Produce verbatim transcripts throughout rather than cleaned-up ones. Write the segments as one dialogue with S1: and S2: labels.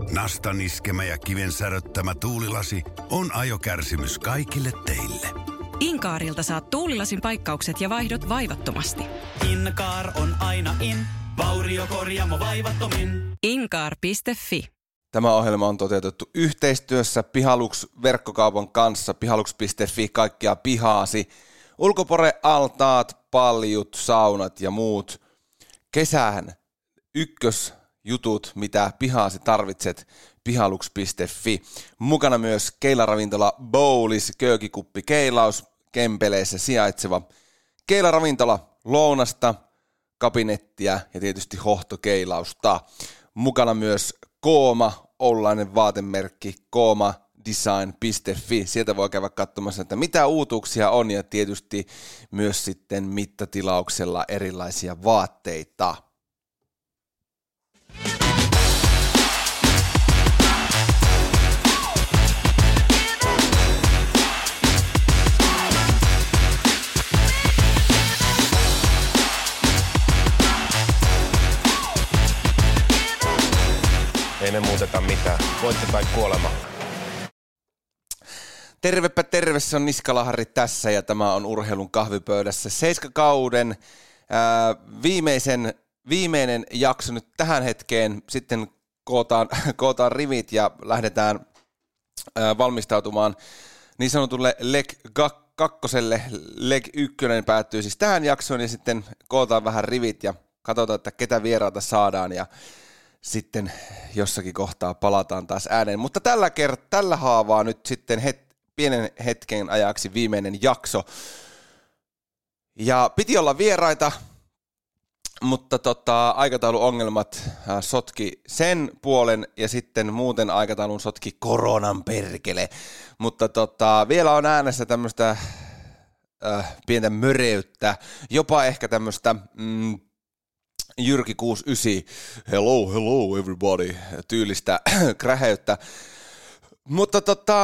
S1: Nastan iskemä ja kiven säröttämä tuulilasi on ajokärsimys kaikille teille.
S2: Inkaarilta saat tuulilasin paikkaukset ja vaihdot vaivattomasti.
S3: Inkaar on aina in, vauriokorjaamo vaivattomin.
S2: Inkaar piste fi.
S4: Tämä ohjelma on toteutettu yhteistyössä Pihalux-verkkokaupan kanssa. Pihalux piste fi, kaikkia pihaasi. Ulkoporealtaat, paljut, saunat ja muut kesään ykkösjutut, mitä pihaasi tarvitset. Pihalux piste fi. Mukana myös keilaravintola Bowlis, köökikuppi keilaus, Kempeleissä sijaitseva keilaravintola, lounasta, kabinettia ja tietysti hohtokeilausta. Mukana myös Kooma, oululainen vaatemerkki, kooma design piste fi. Sieltä voi käydä katsomassa, että mitä uutuuksia on ja tietysti myös sitten mittatilauksella erilaisia vaatteita.
S5: Ei me muuteta mitään. Voitte tai kuolema.
S4: Tervepä terve, se on Niskalahari tässä ja tämä on Urheilun kahvipöydässä. Seiskakauden ää, viimeisen, viimeinen jakso nyt tähän hetkeen. Sitten kootaan, kootaan rivit ja lähdetään ää, valmistautumaan niin sanotulle leg kakkoselle. Leg ykkönen päättyy siis tähän jaksoon ja sitten kootaan vähän rivit ja katsotaan, että ketä vieraata saadaan ja sitten jossakin kohtaa palataan taas ääneen, mutta tällä, kert- tällä haavaa nyt sitten het- pienen hetken ajaksi viimeinen jakso. Ja piti olla vieraita, mutta tota, aikatauluongelmat äh, sotki sen puolen ja sitten muuten aikataulun sotki koronan perkele. Mutta tota, vielä on äänessä tämmöistä äh, pientä möreyttä, jopa ehkä tämmöistä Mm, Jyrki kuusikymmentäyhdeksän, hello, hello everybody, tyylistä kräheyttä. Mutta tota,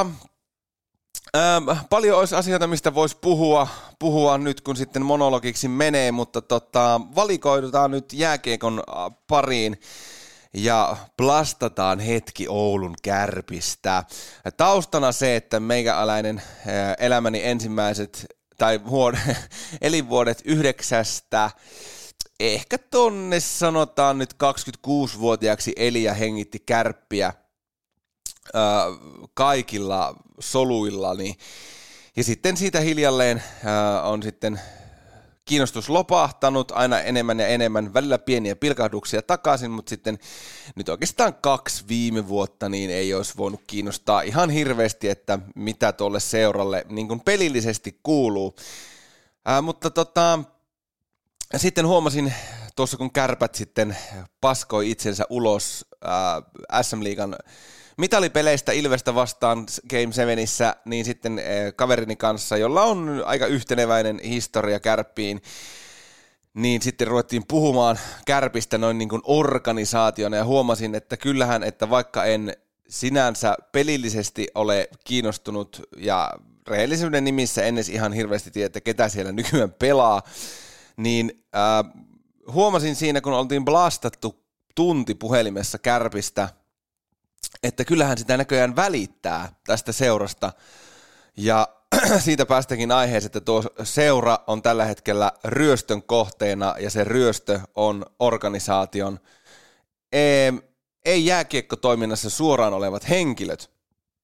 S4: ähm, paljon olisi asioita, mistä voisi puhua, puhua nyt, kun sitten monologiksi menee, mutta tota, valikoidutaan nyt jääkiekon pariin ja blastataan hetki Oulun Kärpistä. Taustana se, että meikäläinen äh, elämäni ensimmäiset, tai vuod- elinvuodet yhdeksästä, ehkä tonne sanotaan nyt kaksikymmentäkuusivuotiaaksi eli ja hengitti Kärppiä ää, kaikilla soluillani. Ja sitten siitä hiljalleen ää, on sitten kiinnostus lopahtanut aina enemmän ja enemmän, välillä pieniä pilkahduksia takaisin, mutta sitten nyt oikeastaan kaksi viime vuotta niin ei olisi voinut kiinnostaa ihan hirveästi, että mitä tuolle seuralle niin kuin pelillisesti kuuluu. Ää, mutta tota... Sitten huomasin tuossa, kun Kärpät sitten paskoi itsensä ulos ää, S M-liigan mitalipeleistä Ilvestä vastaan Game sevenissä, niin sitten ää, kaverini kanssa, jolla on aika yhteneväinen historia Kärppiin, niin sitten ruvettiin puhumaan Kärpistä noin niin kuin organisaationa ja huomasin, että kyllähän, että vaikka en sinänsä pelillisesti ole kiinnostunut ja rehellisyyden nimissä en edes ihan hirveästi tiedä, että ketä siellä nykyään pelaa, niin äh, huomasin siinä, kun oltiin blastattu tunti puhelimessa Kärpistä, että kyllähän sitä näköjään välittää tästä seurasta. Ja siitä päästäkin aiheeseen, että tuo seura on tällä hetkellä ryöstön kohteena ja se ryöstö on organisaation, ei, ei jääkiekkotoiminnassa suoraan olevat henkilöt.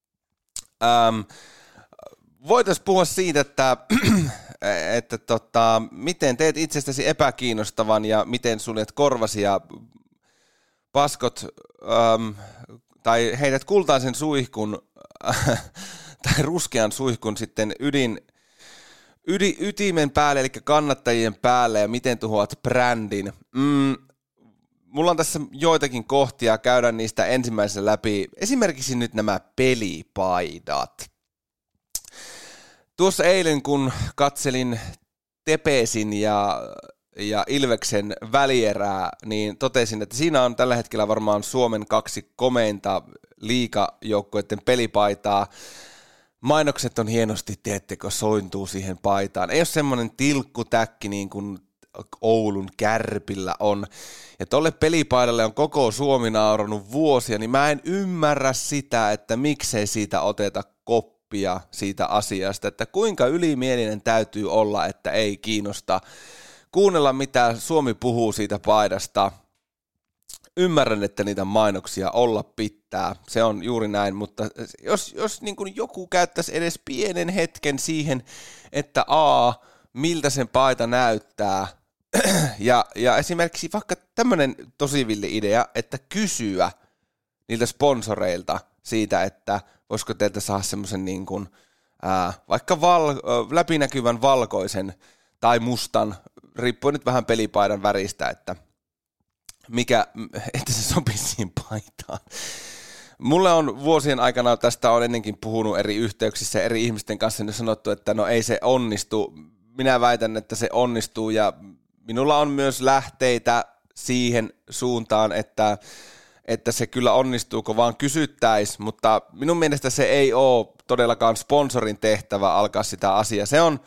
S4: Ähm, Voitaisiin puhua siitä, että, että tota, miten teet itsestäsi epäkiinnostavan ja miten suljet korvasi ja paskot äm, tai heität kultaisen suihkun äh, tai ruskean suihkun sitten ydin, ydin, ytimen päälle, eli kannattajien päälle ja miten tuhoat brändin. Mm, mulla on tässä joitakin kohtia, käydään niistä ensimmäisenä läpi. Esimerkiksi nyt nämä pelipaidat. Tuossa eilen, kun katselin Tepesin ja, ja Ilveksen välierää, niin totesin, että siinä on tällä hetkellä varmaan Suomen kaksi komeinta liigajoukkueiden pelipaitaa. Mainokset on hienosti, tiedättekö, sointuu siihen paitaan. Ei ole semmoinen tilkkutäkki niin kuin Oulun Kärpillä on. Ja tolle pelipaidalle on koko Suomi naurannut vuosia, niin mä en ymmärrä sitä, että miksei siitä oteta koppia siitä asiasta, että kuinka ylimielinen täytyy olla, että ei kiinnosta kuunnella, mitä Suomi puhuu siitä paidasta. Ymmärrän, että niitä mainoksia olla pitää, se on juuri näin, mutta jos, jos niin kuin joku käyttäisi edes pienen hetken siihen, että a, miltä sen paita näyttää, ja, ja esimerkiksi vaikka tämmöinen tosi villi idea, että kysyä niiltä sponsoreilta siitä, että voisiko teiltä saada semmoisen niin kuin, ää, vaikka val, läpinäkyvän valkoisen tai mustan, riippuen nyt vähän pelipaidan väristä, että mikä, että se sopisi siihen paitaan. Mulle on vuosien aikana, tästä on ennenkin puhunut eri yhteyksissä eri ihmisten kanssa, niin sanottu, että no ei se onnistu. Minä väitän, että se onnistuu ja minulla on myös lähteitä siihen suuntaan, että, että se kyllä onnistuu, kun vaan kysyttäisiin, mutta minun mielestä se ei ole todellakaan sponsorin tehtävä alkaa sitä asiaa. Se on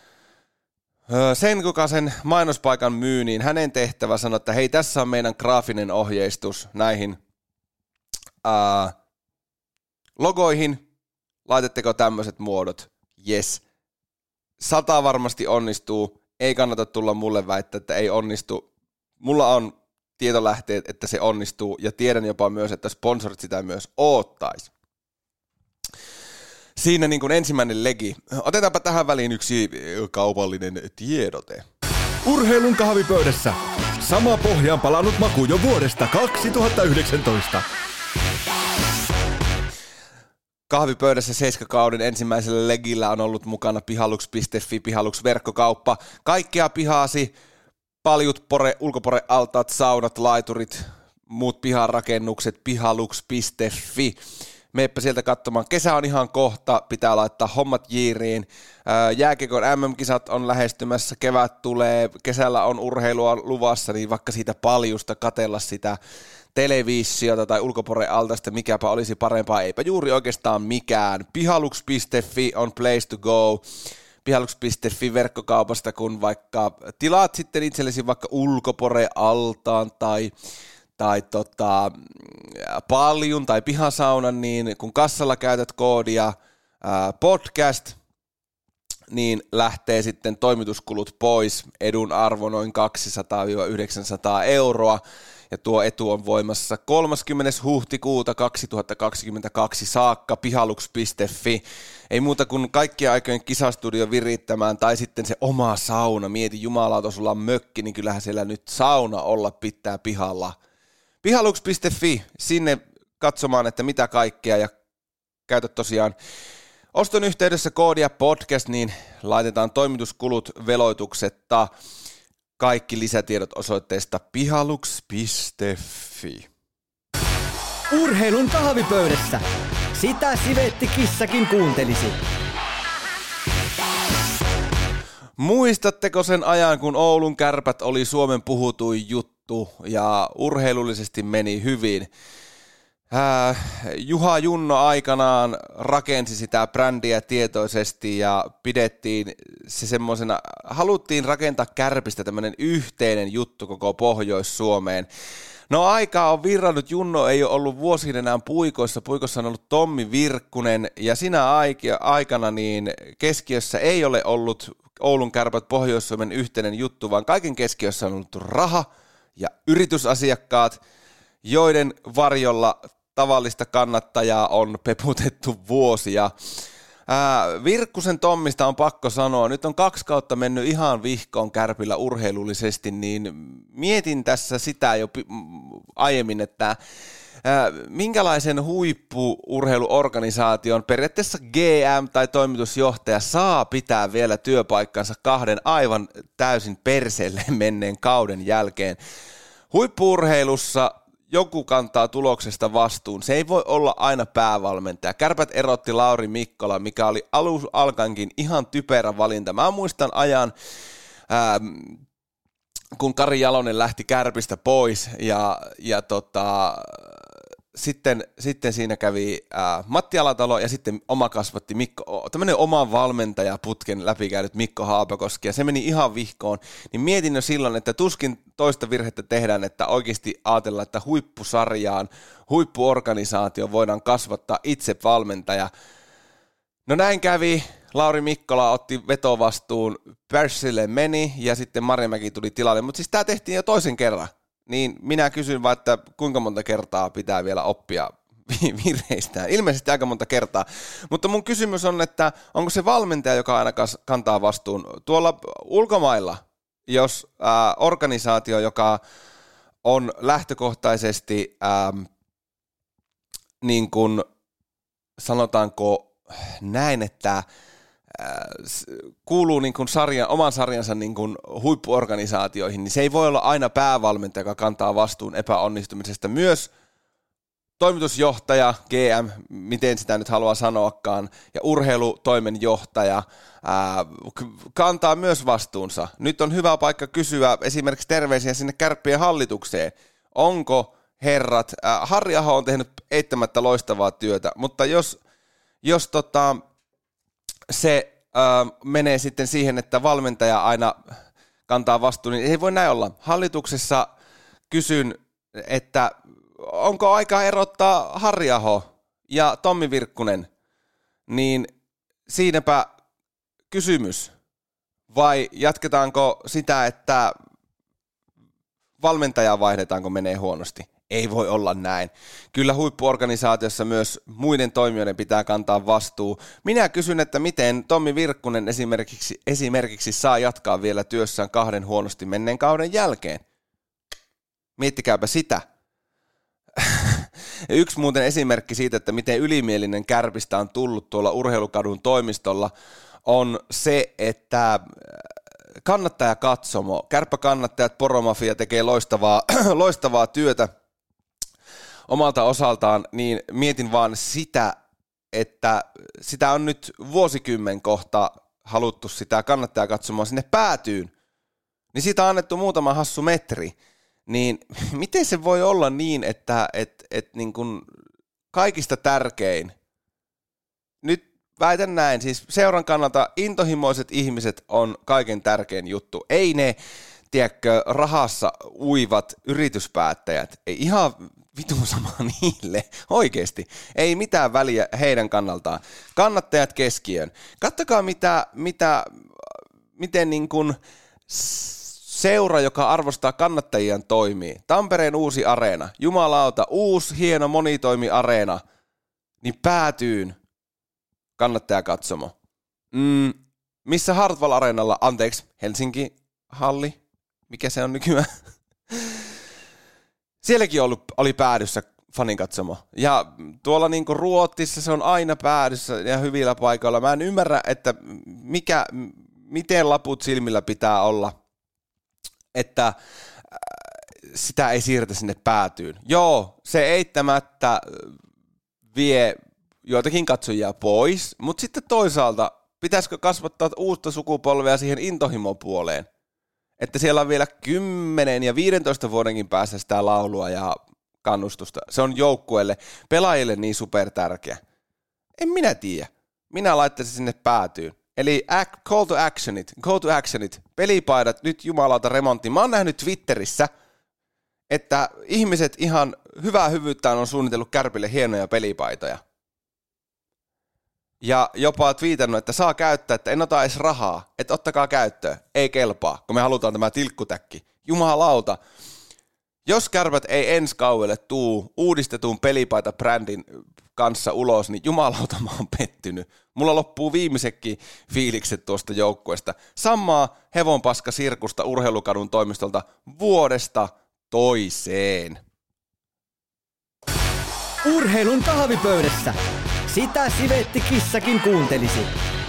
S4: sen, kuka sen mainospaikan myy, niin hänen tehtävä sanoo, että hei, tässä on meidän graafinen ohjeistus näihin ää, logoihin, laitetteko tämmöiset muodot? Yes. Sata varmasti onnistuu, ei kannata tulla mulle väittää, että ei onnistu. Mulla on tietolähteet, että se onnistuu, ja tiedän jopa myös, että sponsorit sitä myös oottaisi. Siinä niin kuin ensimmäinen legi. Otetaanpa tähän väliin yksi kaupallinen tiedote.
S6: Urheilun kahvipöydässä. Sama pohjaan palannut maku jo vuodesta kaksituhattayhdeksäntoista.
S4: Kahvipöydässä seiskakauden ensimmäisellä legillä on ollut mukana Pihalux piste fi, Pihalux verkkokauppa. Kaikkea pihaasi, paljut, pore, ulkoporealtaat, saunat, laiturit, muut piharakennukset, Pihalux piste fi. Meepä sieltä katsomaan. Kesä on ihan kohta, pitää laittaa hommat jiiriin. Jääkiekon äm äm-kisat on lähestymässä, kevät tulee, kesällä on urheilua luvassa, niin vaikka siitä paljusta katella sitä televisiota tai ulkoporealtaista, mikäpä olisi parempaa, eipä juuri oikeastaan mikään. Pihalux piste fi on place to go. Pihalux piste fi verkkokaupasta, kun vaikka tilaat sitten itsellesi vaikka ulkoporealtaan tai tai tota, paljun tai pihasaunan, niin kun kassalla käytät koodia ää, podcast, niin lähtee sitten toimituskulut pois, edun arvo noin kaksisataa yhdeksänsataa euroa, ja tuo etu on voimassa kolmaskymmenes huhtikuuta kaksituhattakaksikymmentäkaksi saakka, pihalux piste fi. Ei muuta kuin kaikkien aikojen kisastudio virittämään, tai sitten se oma sauna, mieti jumalauta, sulla on mökki, niin kyllähän siellä nyt sauna olla pitää pihalla. Pihalux piste fi, sinne katsomaan, että mitä kaikkea, ja käytä tosiaan oston yhteydessä koodia podcast, niin laitetaan toimituskulut veloituksetta. Kaikki lisätiedot osoitteesta pihalux piste fi.
S7: Urheilun kahvipöydässä. Sitä Sivetti kissakin kuuntelisi.
S4: Muistatteko sen ajan, kun Oulun Kärpät oli Suomen puhutuin juttu ja urheilullisesti meni hyvin? Äh, Juha Junno aikanaan rakensi sitä brändiä tietoisesti ja pidettiin se semmoisena, haluttiin rakentaa Kärpistä tämmöinen yhteinen juttu koko Pohjois-Suomeen. No aikaa on virrannut, Junno ei ole ollut vuosien enää puikoissa, puikossa on ollut Tommi Virkkunen ja sinä aikana niin keskiössä ei ole ollut Oulun Kärpät Pohjois-Suomen yhteinen juttu, vaan kaiken keskiössä on ollut raha ja yritysasiakkaat, joiden varjolla tavallista kannattajaa on peputettu vuosia. Ää, Virkkusen Tommista on pakko sanoa, nyt on kaksi kautta mennyt ihan vihkoon Kärpillä urheilullisesti, niin mietin tässä sitä jo pi- aiemmin, että ää, minkälaisen huippu-urheiluorganisaation periaatteessa G M tai toimitusjohtaja saa pitää vielä työpaikkansa kahden aivan täysin perseelle menneen kauden jälkeen. Huippu-urheilussa joku kantaa tuloksesta vastuun. Se ei voi olla aina päävalmentaja. Kärpät erotti Lauri Mikkola, mikä oli alus alkaenkin ihan typerä valinta. Mä muistan ajan, ää, kun Kari Jalonen lähti Kärpistä pois ja, ja tota, sitten, sitten siinä kävi ää, Matti Alatalo ja sitten oma kasvatti Mikko, tämmöinen oman valmentajaputken läpikäynyt Mikko Haapakoski, ja se meni ihan vihkoon. Niin mietin jo silloin, että tuskin toista virhettä tehdään, että oikeasti ajatellaan, että huippusarjaan, huippuorganisaatio voidaan kasvattaa itse valmentaja. No näin kävi. Lauri Mikkola otti vetovastuun, Persille meni ja sitten Marjamäki tuli tilalle, mutta siis tämä tehtiin jo toisen kerran. Niin minä kysyn vaan, että kuinka monta kertaa pitää vielä oppia virheistään. Ilmeisesti aika monta kertaa. Mutta mun kysymys on, että onko se valmentaja, joka aina kantaa vastuun tuolla ulkomailla, jos äh, organisaatio, joka on lähtökohtaisesti ähm, niin kuin sanotaanko näin, että kuuluu niin kuin sarjan, oman sarjansa niin kuin huippuorganisaatioihin, niin se ei voi olla aina päävalmentaja, joka kantaa vastuun epäonnistumisesta. Myös toimitusjohtaja, G M, miten sitä nyt haluaa sanoakaan, ja urheilutoimenjohtaja ää, kantaa myös vastuunsa. Nyt on hyvä paikka kysyä esimerkiksi terveisiä sinne Kärppien hallitukseen. Onko herrat, ää, Harri Aho on tehnyt eittämättä loistavaa työtä, mutta jos, jos tota, se ää, menee sitten siihen, että valmentaja aina kantaa vastuun, niin ei voi näin olla. Hallituksessa kysyn, että onko aika erottaa Harri Aho ja Tommi Virkkunen, niin siinäpä kysymys. Vai jatketaanko sitä, että valmentajaa vaihdetaanko menee huonosti? Ei voi olla näin. Kyllä huippuorganisaatiossa myös muiden toimijoiden pitää kantaa vastuu. Minä kysyn, että miten Tommi Virkkunen esimerkiksi, esimerkiksi saa jatkaa vielä työssään kahden huonosti menneen kauden jälkeen. Miettikääpä sitä. Yksi muuten esimerkki siitä, että miten ylimielinen Kärpistä on tullut tuolla Urheilukadun toimistolla, on se, että kannattajakatsomo, Kärppäkannattajat, Poromafia tekee loistavaa, loistavaa työtä omalta osaltaan, niin mietin vaan sitä, että sitä on nyt vuosikymmen kohta haluttu sitä kannattajakatsomoa sinne päätyyn, niin siitä on annettu muutama hassu metri. Niin miten se voi olla niin, että et, et niin kuin kaikista tärkein, nyt väitän näin, siis seuran kannalta intohimoiset ihmiset on kaiken tärkein juttu. Ei ne, tiedätkö, rahassa uivat yrityspäättäjät, ei ihan vitun sama niille, oikeasti. Ei mitään väliä heidän kannaltaan. Kannattajat keskiöön. Katsokaa mitä, mitä, miten niin kuin seura, joka arvostaa kannattajiaan, toimii. Tampereen uusi areena. Jumalauta, uusi hieno monitoimi-areena. Niin päätyyn kannattajakatsomo. Mm, missä Hartwall-areenalla, anteeksi, Helsinki-halli, mikä se on nykyään? Sielläkin oli, oli päädyssä fanikatsomo. Ja tuolla niinku Ruotsissa se on aina päädyssä ja hyvillä paikoilla. Mä en ymmärrä, että mikä, miten laput silmillä pitää olla, että sitä ei siirretä sinne päätyyn. Joo, se eittämättä vie joitakin katsojia pois, mutta sitten toisaalta pitäisikö kasvattaa uutta sukupolvea siihen intohimopuoleen, että siellä on vielä kymmenen ja viidentoista vuodenkin päässä sitä laulua ja kannustusta. Se on joukkueelle, pelaajille niin super tärkeä. En minä tiedä. Minä laittaisin sinne päätyyn. Eli act, call to actionit, call to actionit, pelipaidat, nyt jumalauta remontti. Mä oon nähnyt Twitterissä, että ihmiset ihan hyvää hyvyyttään on suunnitellut Kärpille hienoja pelipaitoja. Ja jopa twiitannut, että saa käyttää, että en ota edes rahaa, että ottakaa käyttöön. Ei kelpaa, kun me halutaan tämä tilkkutäkki. Jumalauta. Jos Kärpät ei ensi kaudelle tuu uudistetun pelipaita-brändin kanssa ulos, niin jumalauta mä oon pettynyt. Mulla loppuu viimeisetkin fiilikset tuosta joukkueesta. Samaa hevonpaska sirkusta Urheilukadun toimistolta vuodesta toiseen.
S7: Urheilun kahvipöydässä. Sitä Sivetti Kissakin kuuntelisi.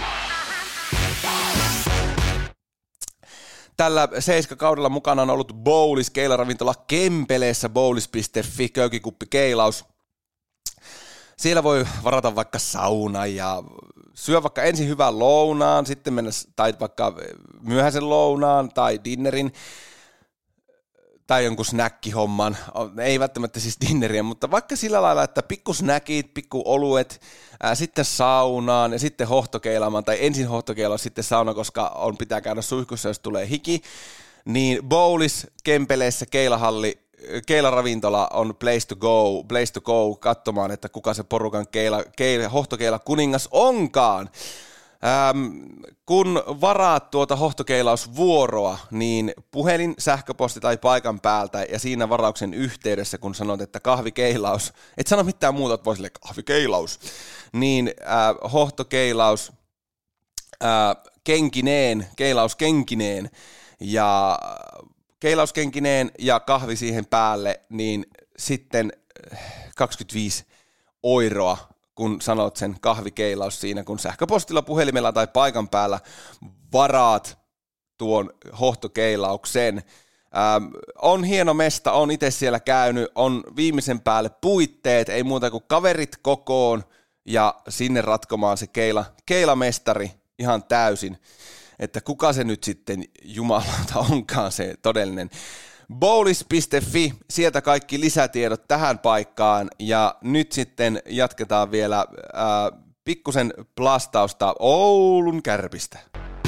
S4: Tällä seiskakaudella mukana on ollut Bowlis, keilaravintola Kempeleessä, bowlis piste fi, köykikuppi keilaus. Siellä voi varata vaikka sauna ja syö vaikka ensin hyvän lounaan, sitten mennä tai vaikka myöhäisen lounaan tai dinnerin. tai jonkun snackihomman, ei välttämättä siis dinneriä, mutta vaikka sillä lailla, että pikku snackit, pikku oluet, ää, sitten saunaan ja sitten hohtokeilaamaan, tai ensin hohtokeilaa, sitten sauna, koska on pitää käydä suihkussa, jos tulee hiki, niin Bowlis, Kempeleessä, Keilahalli, Keilaravintola on place to go, place to go katsomaan, että kuka se porukan keila, keila, hohtokeila kuningas onkaan. Ähm, kun varaat tuota hohtokeilausvuoroa, niin puhelin, sähköposti tai paikan päältä ja siinä varauksen yhteydessä, kun sanot, että kahvikeilaus, et sano mitään muuta, että voi silleen kahvikeilaus, niin äh, hohtokeilaus äh, kenkineen, keilaus kenkineen ja keilauskenkineen ja kahvi siihen päälle, niin sitten kaksikymmentäviisi euroa, kun sanot sen kahvikeilaus siinä, kun sähköpostilla, puhelimella tai paikan päällä varaat tuon hohtokeilauksen. Ähm, on hieno mesta, on itse siellä käynyt, on viimeisen päälle puitteet, ei muuta kuin kaverit kokoon ja sinne ratkomaan se keila, keilamestari ihan täysin. Että kuka se nyt sitten jumalauta onkaan se todellinen. Bowlis piste fi, sieltä kaikki lisätiedot tähän paikkaan ja nyt sitten jatketaan vielä äh, pikkusen plastausta Oulun Kärpistä.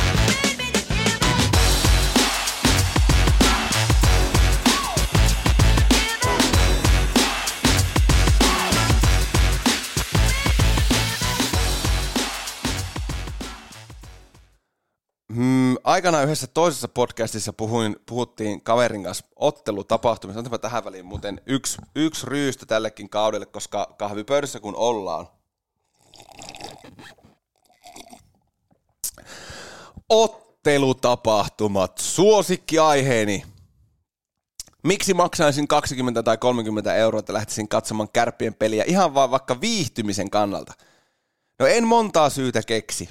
S4: Hmm, aikanaan yhdessä toisessa podcastissa puhuin, puhuttiin kaverin kanssa ottelutapahtumista. Otetaanpa tähän väliin muuten yksi, yksi ryystä tällekin kaudelle, koska kahvipöydässä kun ollaan. Ottelutapahtumat, suosikkiaiheeni. Miksi maksaisin kaksikymmentä tai kolmekymmentä euroa, että lähtisin katsomaan Kärppien peliä ihan vaan vaikka viihtymisen kannalta? No en montaa syytä keksi.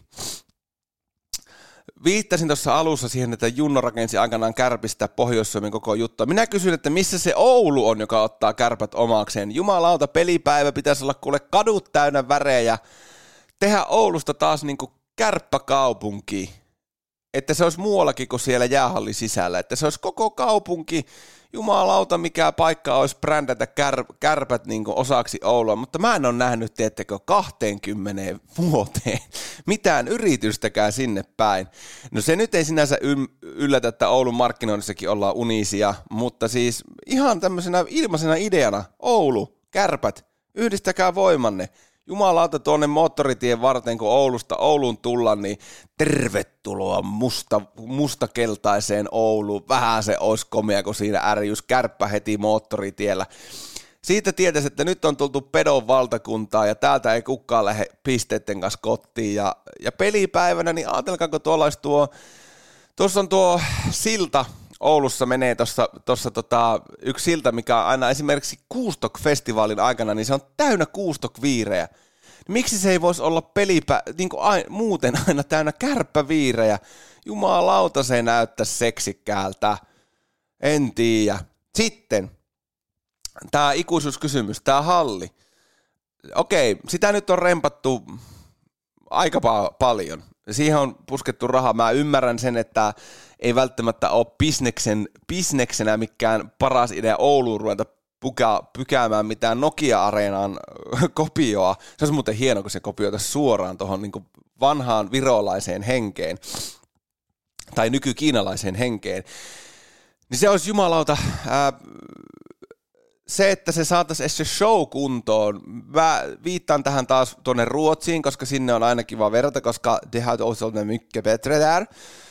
S4: Viittasin tuossa alussa siihen, että Junno rakensi aikanaan Kärpistä Pohjois-Suomen koko juttua. Minä kysyin, että missä se Oulu on, joka ottaa Kärpät omakseen. Jumalauta, pelipäivä pitäisi olla kuule kadut täynnä värejä. Tehdä Oulusta taas niinku kärppäkaupunki. Että se olisi muuallakin kuin siellä jäähallin sisällä. Että se olisi koko kaupunki. Jumalauta, mikä paikka olisi brändätä kär, kärpät niin kuin osaksi Oulua, mutta mä en ole nähnyt, teettekö, kaksikymmentä vuoteen mitään yritystäkään sinne päin. No se nyt ei sinänsä yllätä, että Oulun markkinoinnissakin ollaan unisia, mutta siis ihan tämmöisenä ilmaisena ideana, Oulu, Kärpät, yhdistäkää voimanne. Jumalauta tuonne moottoritien varten, kun Oulusta Ouluun tullaan, niin tervetuloa musta, mustakeltaiseen Ouluun. Vähän se olisi komea, kun siinä ärjys Kärppä heti moottoritiellä. Siitä tietäisi, että nyt on tultu pedon valtakuntaa ja täältä ei kukaan lähde pisteiden kanssa kotiin. Ja, ja pelipäivänä, niin ajatelkaanko tuolla olisi tuo, tuossa on tuo silta, Oulussa menee tuossa, tuossa tota, yksi silta, mikä on aina esimerkiksi Kuustok-festivaalin aikana, niin se on täynnä Kuustok-viirejä. Miksi se ei voisi olla pelipä, niin kuin a, muuten aina täynnä kärppäviirejä? Jumalauta, se näyttäisi seksikkäältä. En tiedä. Sitten, tämä ikuisuuskysymys, tämä halli. Okei, sitä nyt on rempattu aika pa- paljon. Siihen on puskettu rahaa. Mä ymmärrän sen, että ei välttämättä ole bisneksen, bisneksenä mikään paras idea Ouluun ruveta puka, pykäämään mitään Nokia-areenan kopioa. Se olisi muuten hieno, kun se kopioita suoraan tuohon niin kuin vanhaan virolaiseen henkeen tai nykykiinalaiseen henkeen. Niin se olisi jumalauta. Ää, se, että se saataisiin edes se show kuntoon. Mä viittaan tähän taas tuonne Ruotsiin, koska sinne on aina kiva verrata, koska det har också mycket bättre där.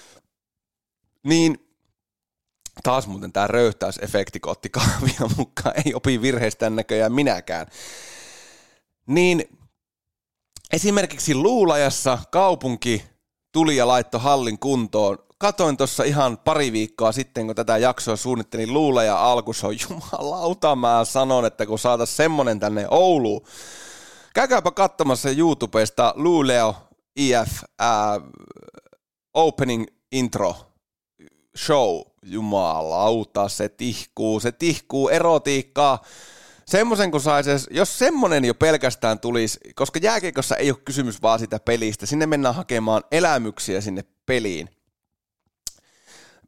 S4: Niin taas muuten tämä röyhtäysefekti, kun otti kahvia mukaan, ei opi virheistään näköjään minäkään. Niin esimerkiksi Luulajassa kaupunki tuli ja laittoi hallin kuntoon. Katoin tuossa ihan pari viikkoa sitten, kun tätä jaksoa suunnittelin Luulaja alkussa. Jumalauta, mä sanon, että kun saataisiin semmonen tänne Ouluun. Käykääpä katsomassa YouTubesta Luuleo I F ää, opening intro show. Jumalauta, se tihkuu, se tihkuu erotiikkaa. Semmoisen kun saisi, jos semmonen jo pelkästään tulisi, koska jääkiekossa ei ole kysymys vaan sitä pelistä, sinne mennään hakemaan elämyksiä sinne peliin.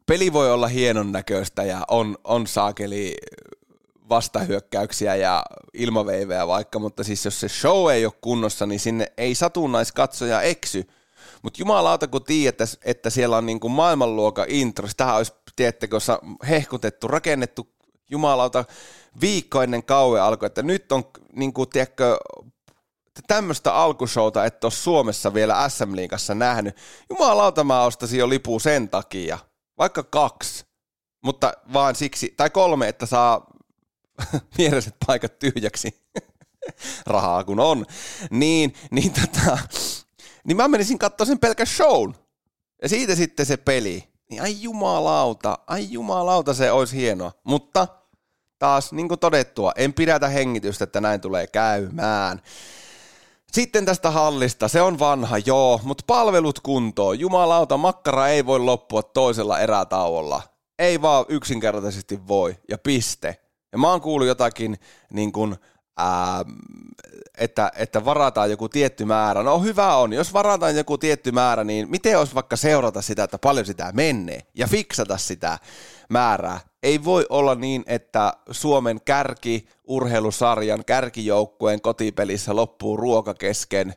S4: peli voi olla hienon näköistä ja on, on saakeli vastahyökkäyksiä ja ilmaveivejä vaikka, mutta siis jos se show ei ole kunnossa, niin sinne ei satunnaiskatsoja eksy. Mutta jumalauta, kun tiedät, että siellä on niinku maailmanluokan intro, tähän olisi, tiedättekö, hehkutettu, rakennettu jumalauta viikko ennen kauan alkoi, että nyt on niinku, tiedätkö, tämmöistä alkushowta, että ole Suomessa vielä S M-liigassa nähnyt. Jumalauta, mä ostasin jo lipua sen takia, vaikka kaksi, mutta vaan siksi, tai kolme, että saa viereiset paikat tyhjäksi, rahaa kun on, niin, niin, tota, niin mä menisin katsoa sen pelkän shown, ja siitä sitten se peli, niin ai jumalauta, ai jumalauta, se olisi hienoa, mutta taas niin kuin todettua, en pidätä hengitystä, että näin tulee käymään. Sitten tästä hallista, se on vanha, joo, mutta palvelut kuntoon, jumalauta, makkara ei voi loppua toisella erätauolla, ei vaan yksinkertaisesti voi, ja piste. Ja mä oon kuullut jotakin, niin kun, ää, että, että varataan joku tietty määrä. No hyvä on, jos varataan joku tietty määrä, niin miten olisi vaikka seurata sitä, että paljon sitä menee ja fiksata sitä määrää. Ei voi olla niin, että Suomen kärki-urheilusarjan kärkijoukkueen kotipelissä loppuu ruoka kesken.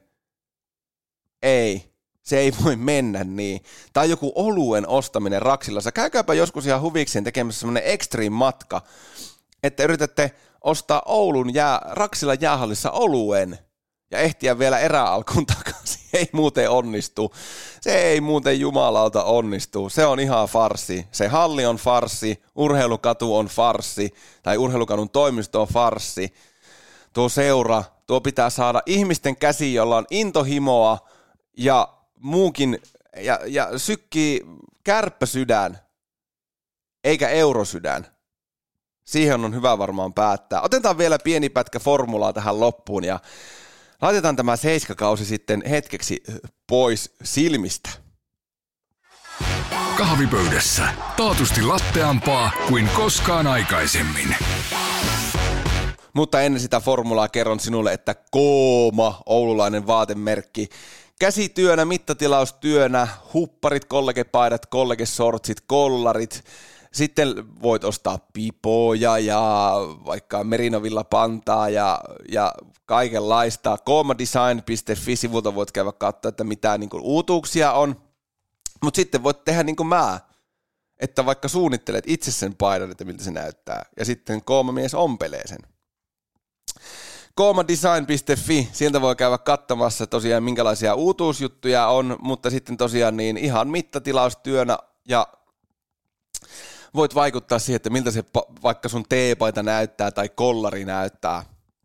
S4: Ei. Se ei voi mennä niin. Tai joku oluen ostaminen Raksilassa. Käykääpä joskus ihan huvikseen tekemässä semmoinen extreme matka, että yritätte ostaa Oulun jää, Raksilan jäähallissa oluen ja ehtiä vielä eräalkuun takaisin. Ei muuten onnistu. Se ei muuten jumalauta onnistu. Se on ihan farssi. Se halli on farssi, urheilukatu on farssi, tai urheilukadun toimisto on farssi. Tuo seura, tuo pitää saada ihmisten käsiin, jolla on intohimoa ja muukin, ja, ja sykkii kärppäsydän, eikä eurosydän. Siihen on hyvä varmaan päättää. Otetaan vielä pieni pätkä formulaa tähän loppuun ja laitetaan tämä seiskakausi sitten hetkeksi pois silmistä.
S8: Kahvipöydässä taatusti latteampaa kuin koskaan aikaisemmin.
S4: Mutta ennen sitä formulaa kerron sinulle, että Kooma, oululainen vaatemerkki, käsityönä, mittatilaustyönä, hupparit, kollegepaidat, kollegesortsit, kollarit. Sitten voit ostaa pipoja ja vaikka Merinovilla pantaa ja, ja kaikenlaista. koomadesign piste fi-sivulta voit käydä katsoa, että mitä niin kuin uutuuksia on. Mutta sitten voit tehdä niin kuin mä, että vaikka suunnittelet itse sen paidan, että miltä se näyttää. Ja sitten Koomamies ompelee sen. koomadesign piste fi, sieltä voi käydä katsomassa tosiaan minkälaisia uutuusjuttuja on, mutta sitten tosiaan niin ihan mittatilaustyönä ja voit vaikuttaa siihen, että miltä se vaikka sun teepaita näyttää tai kollari näyttää.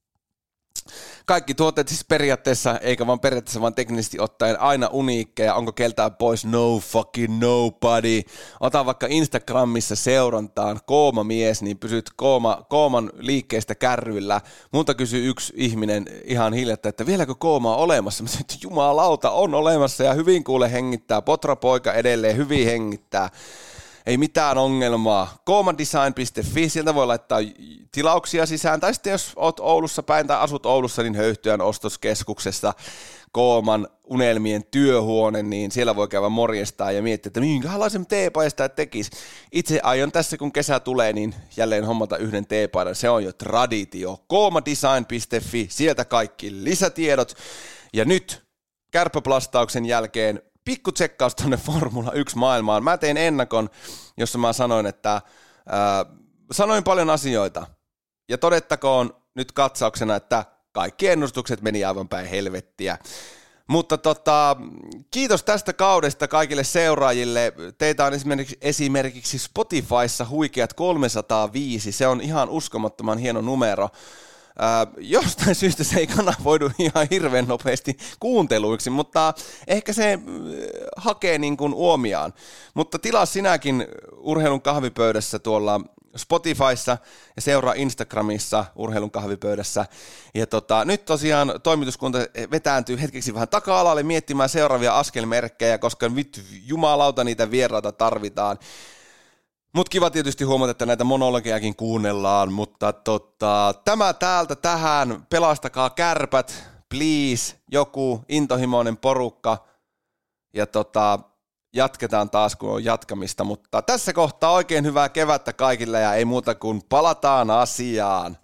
S4: Kaikki tuotteet siis periaatteessa, eikä vaan periaatteessa, vaan teknisesti ottaen aina uniikkeja. Onko keltään pois? No fucking nobody. Ota vaikka Instagramissa seurantaan Kooma mies, niin pysyt Kooma, Kooman liikkeestä kärryillä. Multa kysyy yksi ihminen ihan hiljattain, että vieläkö Kooma on olemassa? Mä sanoin, että jumalauta on olemassa ja hyvin kuule hengittää. Potrapoika edelleen hyvin hengittää. Ei mitään ongelmaa. koomadesign piste fi, sieltä voi laittaa tilauksia sisään, tai sitten jos oot Oulussa päin tai asut Oulussa, niin Höyhtyön ostoskeskuksessa Kooman unelmien työhuone, niin siellä voi käydä morjestaa ja miettiä, että minkälaisen teepaista tekisi. Itse aion tässä, kun kesä tulee, niin jälleen hommata yhden teepaidan. Se on jo traditio. koomadesign piste fi, sieltä kaikki lisätiedot. Ja nyt kärppäplastauksen jälkeen pikku tsekkaus tuonne Formula yksi maailmaan. Mä tein ennakon, jossa mä sanoin, että ää, sanoin paljon asioita. Ja todettakoon nyt katsauksena, että kaikki ennustukset meni aivan päin helvettiä. Mutta tota, kiitos tästä kaudesta kaikille seuraajille. Teitä on esimerkiksi, esimerkiksi Spotifyssa huikeat kolmesataaviisi. Se on ihan uskomattoman hieno numero. Äh, jostain syystä se ei kanavoidu ihan hirveän nopeasti kuunteluiksi, mutta ehkä se äh, hakee niin kuin uomiaan. Mutta tilaa sinäkin Urheilun kahvipöydässä tuolla Spotifyssa ja seuraa Instagramissa Urheilun kahvipöydässä. Ja tota, nyt tosiaan toimituskunta vetääntyy hetkeksi vähän taka-alalle miettimään seuraavia askelmerkkejä, koska vittu jumalauta niitä vieraita tarvitaan. Mutta kiva tietysti huomata, että näitä monologiakin kuunnellaan, mutta tota, tämä täältä tähän, pelastakaa kärpät, please, joku intohimoinen porukka. Ja tota, jatketaan taas, kun on jatkamista, mutta tässä kohtaa oikein hyvää kevättä kaikille ja ei muuta kuin palataan asiaan.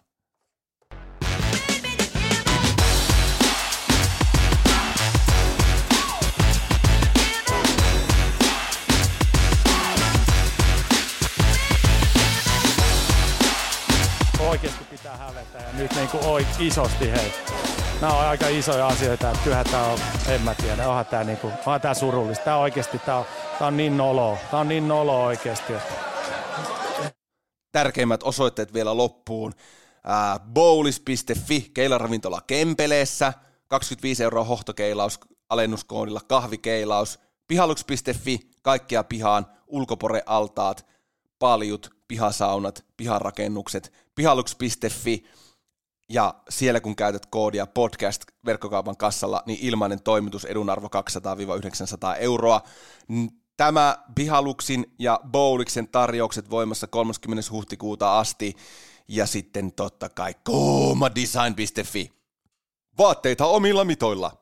S9: Oikeasti pitää hävetä ja nyt niin kuin oi, isosti hei. Nämä on aika isoja asioita, että kyllähän tämä on, en mä tiedä, onhan tämä, niin kuin, onhan tämä surullista. Tämä oikeasti, tämä on, tämä on niin noloa, tämä on niin noloa oikeasti.
S4: Tärkeimmät osoitteet vielä loppuun. Äh, bowlis piste fi, keilaravintola Kempeleessä, kaksikymmentäviisi euroa hohtokeilaus, alennuskoodilla kahvikeilaus. Pihalux piste fi, kaikkia pihaan, ulkoporealtaat, paljut, pihasaunat, piharakennukset, pihalux piste fi ja siellä kun käytät koodia podcast verkkokaupan kassalla, niin ilmainen toimitus edunarvo kaksisataa yhdeksänsataa euroa. Tämä Pihaluxin ja Bowliksen tarjoukset voimassa kolmaskymmenes huhtikuuta asti ja sitten totta kai koomadesign piste fi. Vaatteita omilla mitoilla.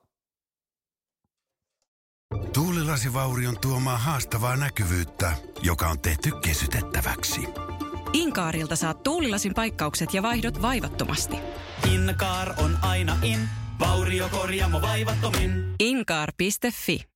S1: Tuulilasivaurion tuomaa haastavaa näkyvyyttä, joka on tehty kesytettäväksi.
S2: Inkaarilta saat tuulilasin paikkaukset ja vaihdot vaivattomasti.
S3: Inkaar on aina in, vauriokorjaamo vaivattomin.
S2: Inkaar piste fi